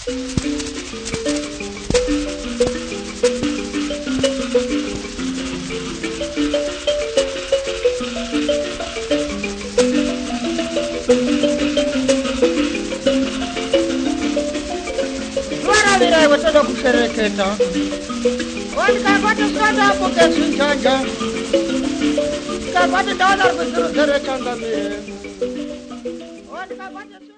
Mira, watoto kushereketa wanikapata sana poke sinjanja kapata dolar kuzuru zere changamire wanikapata